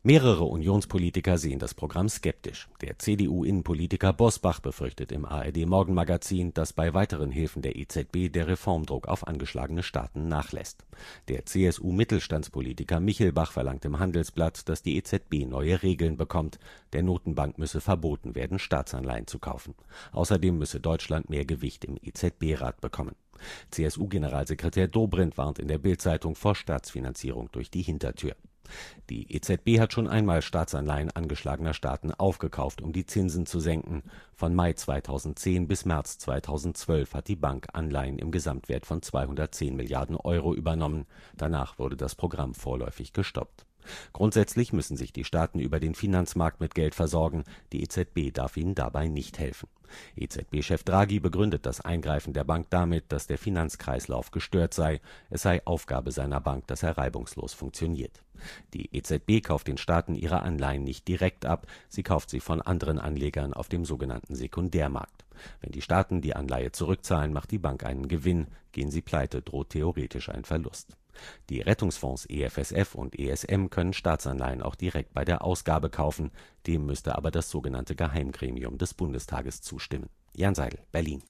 Mehrere Unionspolitiker sehen das Programm skeptisch. Der CDU-Innenpolitiker Bosbach befürchtet im ARD-Morgenmagazin, dass bei weiteren Hilfen der EZB der Reformdruck auf angeschlagene Staaten nachlässt. Der CSU-Mittelstandspolitiker Michelbach verlangt im Handelsblatt, dass die EZB neue Regeln bekommt. Der Notenbank müsse verboten werden, Staatsanleihen zu kaufen. Außerdem müsse Deutschland mehr Gewicht im EZB-Rat bekommen. CSU-Generalsekretär Dobrindt warnt in der Bild-Zeitung vor Staatsfinanzierung durch die Hintertür. Die EZB hat schon einmal Staatsanleihen angeschlagener Staaten aufgekauft, um die Zinsen zu senken. Von Mai 2010 bis März 2012 hat die Bank Anleihen im Gesamtwert von 210 Milliarden Euro übernommen. Danach wurde das Programm vorläufig gestoppt. Grundsätzlich müssen sich die Staaten über den Finanzmarkt mit Geld versorgen. Die EZB darf ihnen dabei nicht helfen. EZB-Chef Draghi begründet das Eingreifen der Bank damit, dass der Finanzkreislauf gestört sei. Es sei Aufgabe seiner Bank, dass er reibungslos funktioniert. Die EZB kauft den Staaten ihre Anleihen nicht direkt ab, sie kauft sie von anderen Anlegern auf dem sogenannten Sekundärmarkt. Wenn die Staaten die Anleihe zurückzahlen, macht die Bank einen Gewinn, gehen sie pleite, droht theoretisch ein Verlust. Die Rettungsfonds EFSF und ESM können Staatsanleihen auch direkt bei der Ausgabe kaufen, dem müsste aber das sogenannte Geheimgremium des Bundestages zustimmen. Jan Seidel, Berlin.